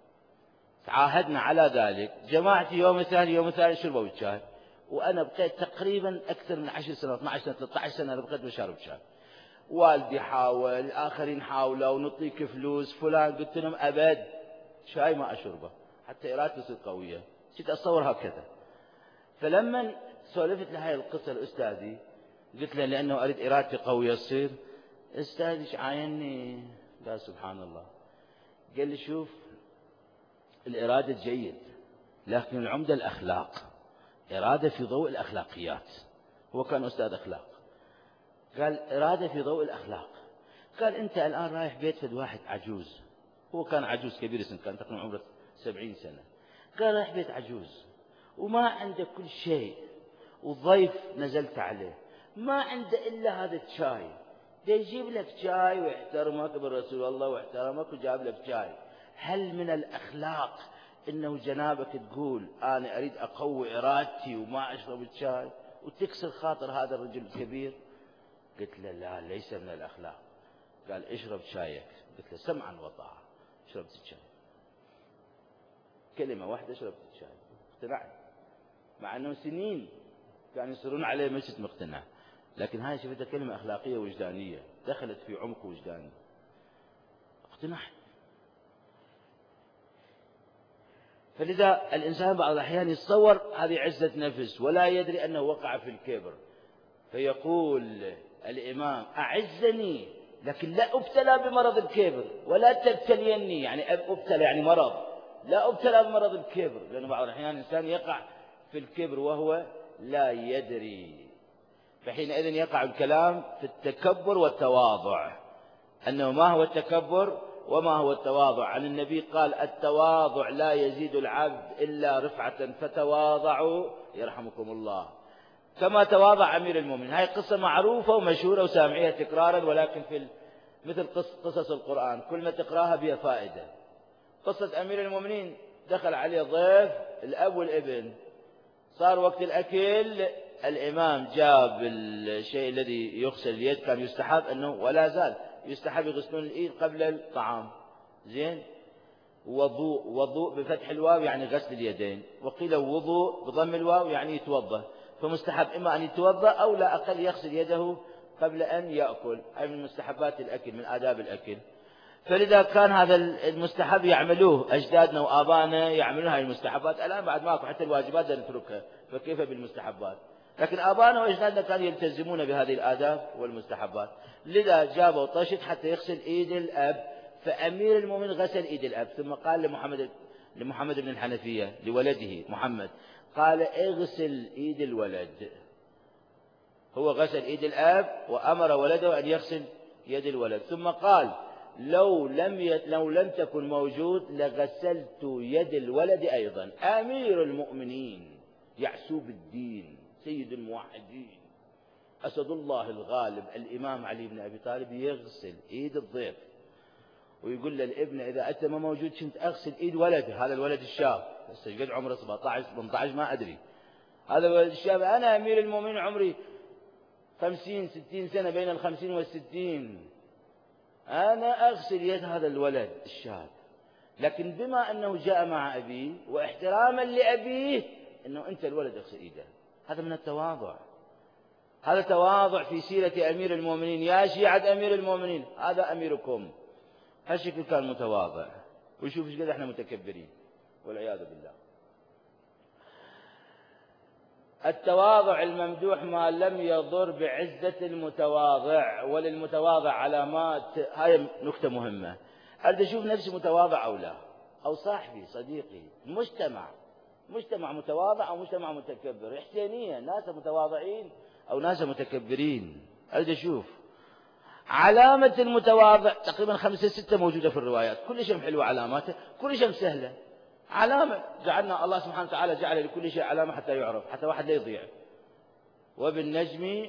Speaker 1: تعاهدنا على ذلك، جماعتي يوم ثاني يوم ثاني شربوا الشاي، وأنا بقيت تقريبا أكثر من عشر سنوات، اثني عشر سنة ثلاثة عشر سنة بقيت بشرب شاي. والدي حاول، آخرين حاولوا، ونعطيك فلوس فلان، قلت لهم أبد شاي ما أشربه حتى إرادتي تصير قوية. كنت أتصور هكذا. فلما سولفت لهاي القصة لأستاذي قلت له لأنه أريد إرادتي قوية تصير، أستاذي ايش عايني؟ قال سبحان الله. قال لي شوف الإرادة جيد، لكن العمدة الأخلاق، إرادة في ضوء الأخلاقيات. هو كان أستاذ أخلاق. قال إرادة في ضوء الأخلاق. قال أنت الآن رايح بيت فد واحد عجوز، هو كان عجوز كبير سن، كان تقريبا عمره سبعين سنة. قال رايح بيت عجوز وما عنده كل شيء، وضيف نزلت عليه ما عنده إلا هذا الشاي، ده يجيب لك شاي ويحترمك بالرسول الله واحترمك وجاب لك شاي. هل من الأخلاق إنه جنابك تقول أنا أريد أقوي إرادتي وما أشرب الشاي وتكسر خاطر هذا الرجل الكبير؟ قلت له لا، ليس من الأخلاق. قال اشرب شايك. قلت له سمعا وطاعة. شربت الشاي، كلمة واحدة شربت الشاي، اقتنعت، مع أنه سنين كانوا يصرون عليه مشت مقتنع، لكن هاي شفتها كلمة أخلاقية وجدانية دخلت في عمق وجداني، اقتنعت. فلذا الإنسان بعض الأحيان يتصور هذه عزة نفس ولا يدري أنه وقع في الكبر، فيقول الإمام أعزني لكن لا أبتلى بمرض الكبر ولا تبتليني، يعني أبتلى يعني مرض، لا أبتلى بمرض الكبر، لأنه بعض الأحيان الإنسان يقع في الكبر وهو لا يدري. فحينئذ يقع الكلام في التكبر والتواضع، أنه ما هو التكبر وما هو التواضع. عن النبي قال التواضع لا يزيد العبد إلا رفعة فتواضعوا يرحمكم الله، كما تواضع أمير المؤمنين. هاي قصة معروفة ومشهورة وسامعيها تكرارا، ولكن في مثل قصص القرآن كل ما تقراها بها فائدة. قصة أمير المؤمنين دخل عليه ضيف الأب والابن، صار وقت الأكل، الإمام جاب الشيء الذي يغسل اليد، كان يستحب أنه ولا زال يستحب يغسلون الإيد قبل الطعام، زين. وضوء، وضوء بفتح الواو يعني غسل اليدين، وقيل وضوء بضم الواو يعني يتوضأ، فمستحب إما أن يتوضأ أو لا أقل يغسل يده قبل أن يأكل، أي من مستحبات الأكل، من آداب الأكل. فلذا كان هذا المستحب يعملوه أجدادنا وآبائنا، يعملون هذه المستحبات. الآن بعد ماكو حتى الواجبات نتركها، فكيف بالمستحبات؟ لكن آبانا وأجدادنا كانوا يلتزمون بهذه الآداب والمستحبات، لذا جابوا طشت حتى يغسل إيد الأب، فأمير المؤمنين غسل إيد الأب، ثم قال لمحمد لمحمد بن الحنفية لولده محمد، قال اغسل إيد الولد. هو غسل إيد الأب وأمر ولده أن يغسل يد الولد، ثم قال لو لم ي... لو لم تكن موجود لغسلت يد الولد أيضا. أمير المؤمنين يعسوب الدين سيد الموحدين أسد الله الغالب الإمام علي بن أبي طالب يغسل إيد الضيف، ويقول للابن إذا أنت ما موجود كنت أغسل إيد ولد، هذا الولد الشاب هسه قد عمره سبعة عشر ثمانية عشر ما أدري، هذا الولد الشاب أنا أمير المؤمنين عمري خمسين ستين سنة، بين الخمسين والستين، أنا أغسل يد هذا الولد الشاب. لكن بما أنه جاء مع أبيه واحتراما لأبيه أنه أنت الولد اغسل إيده، هذا من التواضع، هذا تواضع في سيرة أمير المؤمنين. يا شيعة أمير المؤمنين هذا أميركم، هالشكل كان متواضع، ويشوف ايش قد احنا متكبرين والعياذ بالله. التواضع الممدوح ما لم يضر بعزة المتواضع، وللمتواضع علامات. هاي نكتة مهمة، أريد أشوف نفسي متواضع أو لا، أو صاحبي صديقي مجتمع مجتمع متواضع أو مجتمع متكبر، حسينية ناس متواضعين أو ناس متكبرين، أريد أشوف. علامة المتواضع تقريبا خمسة ستة موجودة في الروايات، كل شيء حلوة علاماته، كل شيء سهلة. علامة جعلنا الله سبحانه وتعالى جعل لكل شيء علامة حتى يعرف، حتى واحد لا يضيع. وبالنجم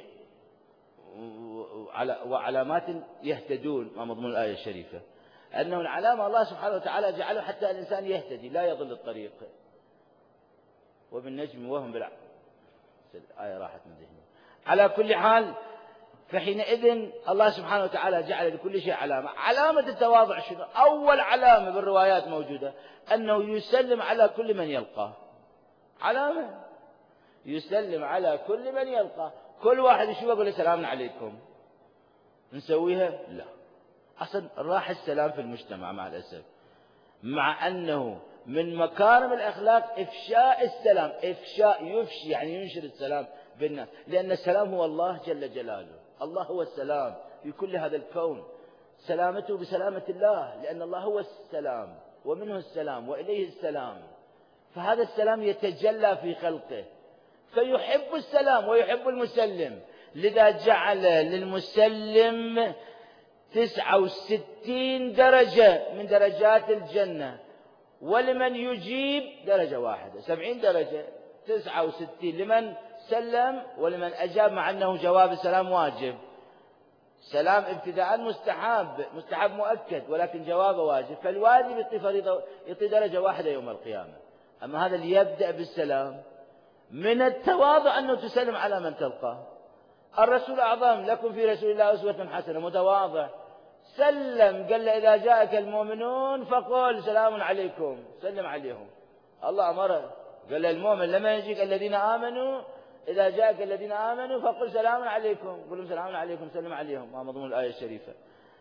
Speaker 1: وعلامات يهتدون، ما مضمون الآية الشريفة، أنه العلامة الله سبحانه وتعالى جعله حتى الإنسان يهتدي لا يضل الطريق. وبالنجم وهم بالع... الآية راحت من ذهني. على كل حال، فحينئذ الله سبحانه وتعالى جعل لكل شيء علامة. علامة التواضع شنو؟ أول علامة بالروايات موجودة أنه يسلم على كل من يلقاه، علامة يسلم على كل من يلقاه، كل واحد يشوفه يقول السلام عليكم. نسويها؟ لا، أصلا راح السلام في المجتمع مع الأسف، مع أنه من مكارم الأخلاق إفشاء السلام، إفشاء يفشي يعني ينشر السلام بالناس، لأن السلام هو الله جل جلاله، الله هو السلام في كل هذا الكون، سلامته بسلامة الله، لأن الله هو السلام ومنه السلام وإليه السلام، فهذا السلام يتجلى في خلقه، فيحب السلام ويحب المسلم، لذا جعل للمسلم تسعة وستين درجة من درجات الجنة، ولمن يجيب درجة واحدة، سبعين درجة، تسعة وستين لمن سلم ولمن أجاب، مع أنه جواب السلام واجب. سلام ابتداء مستحب مستحب مؤكد، ولكن جوابه واجب، فالواجب يعطي فريضة يعطي درجة واحدة يوم القيامة. أما هذا اللي يبدأ بالسلام، من التواضع أنه تسلم على من تلقاه. الرسول أعظم لكم في رسول الله أسوة حسنة، متواضع، سلم، قال له إذا جاءك المؤمنون فقل سلام عليكم، سلم عليهم، الله أمره، قال المؤمن لما يجيك الذين آمنوا، إذا جاءك الذين آمنوا فقل سلام عليكم، قل لهم سلام عليكم، سلم عليهم، ما مضمون الآية الشريفة.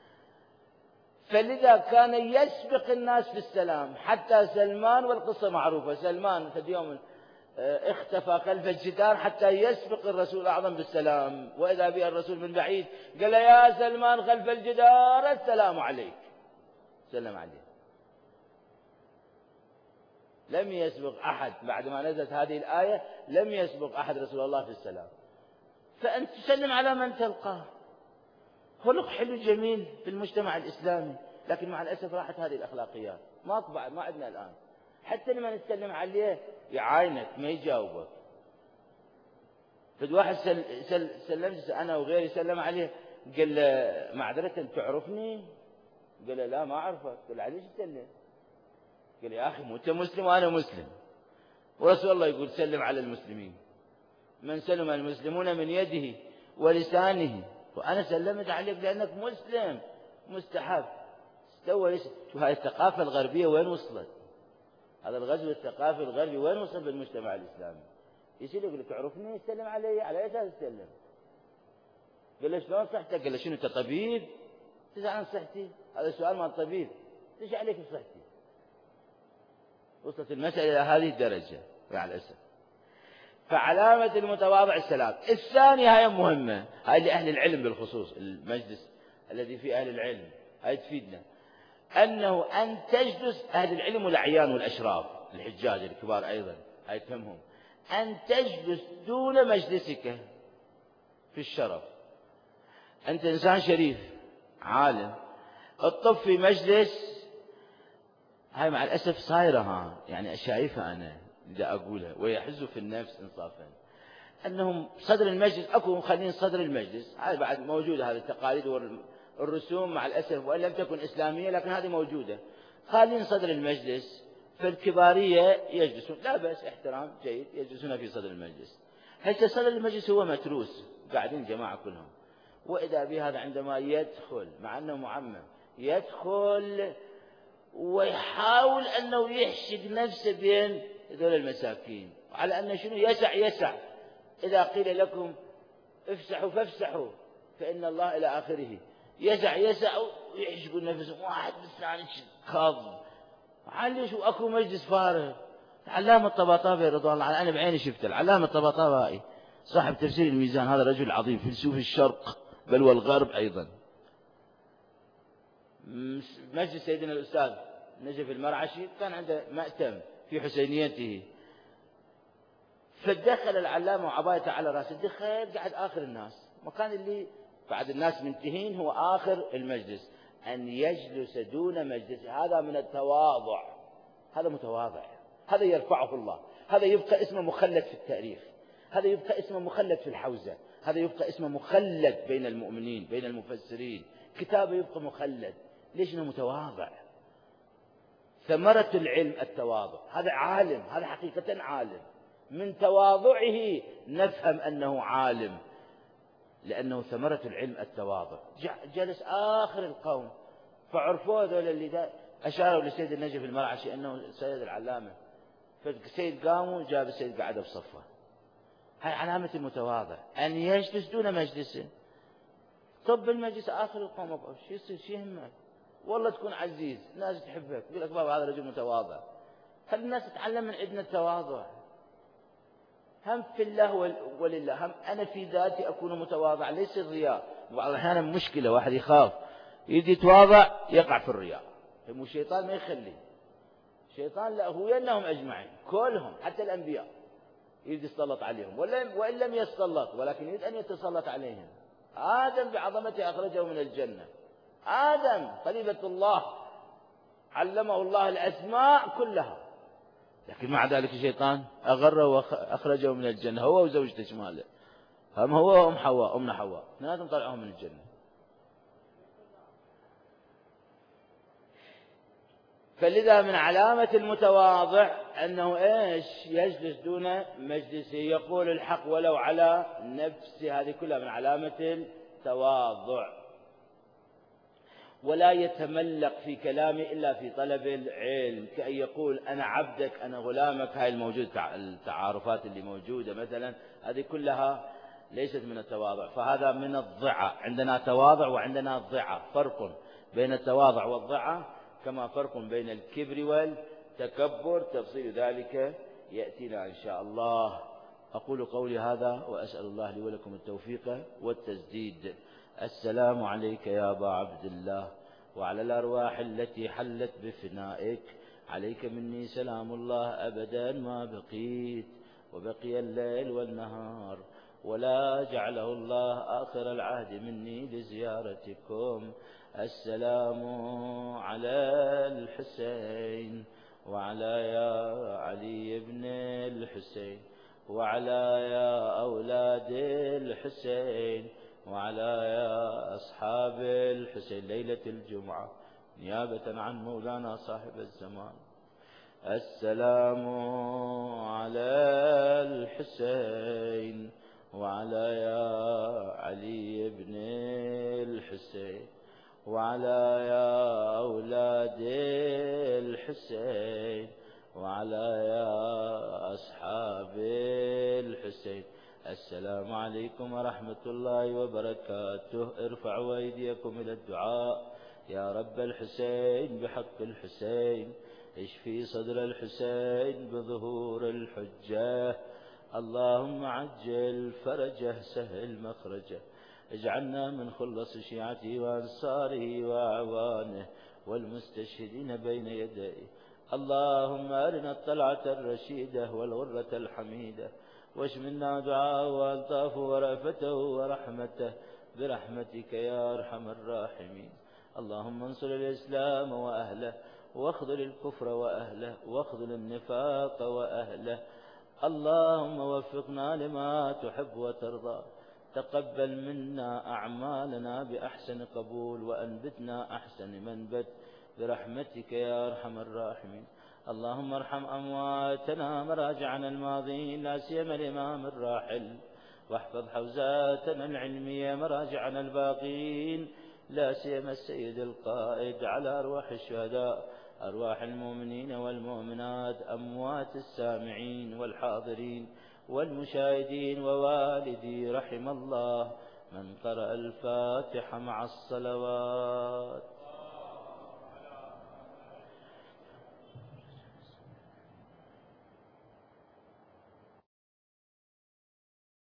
Speaker 1: فلذا كان يسبق الناس في السلام، حتى سلمان، والقصة معروفة، سلمان في يوم اختفى خلف الجدار حتى يسبق الرسول الأعظم بالسلام، وإذا به الرسول من بعيد قال يا سلمان خلف الجدار السلام عليك، سلم عليه. لم يسبق أحد بعد ما نزلت هذه الآية، لم يسبق أحد رسول الله في السلام، فأنت تسلم على من تلقاه، خلق حلو جميل في المجتمع الإسلامي، لكن مع الأسف راحت هذه الأخلاقيات، ما طبع ما عندنا الآن، حتى لما نتسلم عليه يعاينك ما يجاوبك. فد واحد سل سل سلمت أنا وغيري سلم عليه، قال له معذرة تعرفني؟ قال له لا ما أعرفك. قال له ليش تسلم؟ قال يا أخي مو أنت مسلم وأنا مسلم، ورسول الله يقول سلم على المسلمين، من سلم المسلمون من يده ولسانه، وأنا سلمت عليك لأنك مسلم مستحب. استوى شوف هاي الثقافة الغربية وين وصلت، هذا الغزو الثقافي الغربي وين وصل بالمجتمع الإسلامي. يصير يقول تعرفني؟ سلم علي، على أي أساس تسلم؟ قال له شلون صحتك؟ قال له شنو أنت طبيب؟ تسأل عن صحتي؟ هذا سؤال مال طبيب، ايش عليك بصحتي؟ وصلت المسألة إلى هذه الدرجة مع الأسف. فعلامة المتواضع السلام. الثانية هاي مهمة، هاي لأهل العلم بالخصوص، المجلس الذي فيه أهل العلم، هاي تفيدنا أنه أن تجلس أهل العلم والأعيان والأشراف الحجاج الكبار أيضا، هاي تهمهم، أن تجلس دون مجلسك في الشرف. أنت إنسان شريف عالم، الطب في مجلس، هاي مع الأسف صايرة، ها يعني شايفها أنا إذا أقولها ويحز في النفس إنصافا، أنهم صدر المجلس أكو مخلين صدر المجلس، هذه بعد موجودة، هذه التقاليد والرسوم مع الأسف وإن لم تكن إسلامية لكن هذه موجودة، خالين صدر المجلس، فالكبارية يجلسون، لا بس احترام جيد يجلسون في صدر المجلس. هسه صدر المجلس هو متروس، قاعدين جماعة كلهم، وإذا بهذا عندما يدخل مع أنه معمم يدخل ويحاول أنه يحشد نفسه بين هذول المساكين، على أنه شنو يسع يسع، إذا قيل لكم افسحوا فافسحوا فإن الله إلى آخره، يسع يسع ويحشبوا نفسهم، واحد بالثاني كاظم، علش وأكو مجلس فارغ. العلامة الطباطبائي رضوان الله عنه، أنا بعيني شفته، العلامة الطباطبائي صاحب تفسير الميزان، هذا رجل عظيم فيلسوف الشرق بل والغرب أيضا. مجلس سيدنا الأستاذ نجف المرعشي كان عنده مأتم في حسينيته، فدخل العلامة وعبايته على رأسه، دخل قعد آخر الناس، مكان اللي بعد الناس منتهين هو آخر المجلس، أن يجلس دون مجلس، هذا من التواضع، هذا متواضع، هذا يرفعه الله، هذا يبقى اسمه مخلد في التاريخ، هذا يبقى اسمه مخلد في الحوزة، هذا يبقى اسمه مخلد بين المؤمنين بين المفسرين، كتابه يبقى مخلد. ليش؟ انه متواضع. ثمرة العلم التواضع، هذا عالم، هذا حقيقة عالم، من تواضعه نفهم أنه عالم، لأنه ثمرة العلم التواضع. جلس آخر القوم فعرفوه ذول اللي أشاروا لسيد النجف المرعشي أنه سيد العلامة، فالسيد قاموا جاب السيد قعد بصفه. هاي علامة المتواضع، أن يجلس دون مجلسه. طب المجلس آخر القوم، شو يصير؟ شو يهمك؟ والله تكون عزيز، الناس تحبك، يقول لك بابا هذا رجل متواضع. خلي الناس تتعلم من عندنا التواضع، هم في الله ولله، هم أنا في ذاتي أكون متواضع، ليس الرياء. وبعض الأحيان مشكلة، واحد يخاف يجي يتواضع يقع في الرياء، هم الشيطان ما يخلي، الشيطان لا، هو ينهم أجمعين كلهم حتى الأنبياء يريد يتسلط عليهم، وإن لم يتسلط ولكن يريد أن يتسلط عليهم. آدم بعظمته أخرجه من الجنة، آدم خليفة الله علمه الله الأسماء كلها، لكن مع ذلك الشيطان أغره وأخرجه من الجنة، هو وزوجته شماله، هم هو وأم حواء، أمنا حواء، اثنيناتهم طلعوهم من الجنة. فلذا من علامة المتواضع أنه إيش؟ يجلس دون مجلسه، يقول الحق ولو على نفسه، هذه كلها من علامة التواضع. ولا يتملق في كلامه إلا في طلب العلم، كأن يقول أنا عبدك أنا غلامك، هاي الموجود التعارفات اللي موجودة مثلا، هذه كلها ليست من التواضع، فهذا من الضعة. عندنا تواضع وعندنا ضعة، فرق بين التواضع والضعة كما فرق بين الكبر والتكبر، تفصيل ذلك يأتينا إن شاء الله. أقول قولي هذا وأسأل الله لي ولكم التوفيق والتسديد. السلام عليك يا أبا عبد الله وعلى الأرواح التي حلت بفنائك، عليك مني سلام الله أبدا ما بقيت، وبقي الليل والنهار، ولا جعله الله آخر العهد مني لزيارتكم. السلام على الحسين وعلى يا علي بن الحسين وعلى يا أولاد الحسين وعلى يا أصحاب الحسين ليلة الجمعة نيابة عن مولانا صاحب الزمان. السلام على الحسين وعلى يا علي بن الحسين وعلى يا أولاد الحسين وعلى يا أصحاب الحسين. السلام عليكم ورحمة الله وبركاته. ارفعوا أيديكم إلى الدعاء. يا رب الحسين بحق الحسين اشفي صدر الحسين بظهور الحجة. اللهم عجل فرجه سهل مخرجه، اجعلنا من خلص شيعته وأنصاره وأعوانه والمستشهدين بين يديه. اللهم أرنا الطلعة الرشيدة والغرة الحميدة، واشملنا دعاءه وألطافه ورأفته ورحمته برحمتك يا أرحم الراحمين. اللهم انصر الإسلام وأهله، واخذل الكفر وأهله، واخذل النفاق وأهله. اللهم وفقنا لما تحب وترضى، تقبل منا أعمالنا بأحسن قبول، وأنبتنا أحسن منبت برحمتك يا أرحم الراحمين. اللهم ارحم أمواتنا مراجعنا الماضين، لا سيما الإمام الراحل، واحفظ حوزاتنا العلمية مراجعنا الباقين، لا سيما السيد القائد، على أرواح الشهداء، أرواح المؤمنين والمؤمنات، أموات السامعين والحاضرين والمشاهدين ووالدي. رحم الله من قرأ الفاتحة مع الصلوات.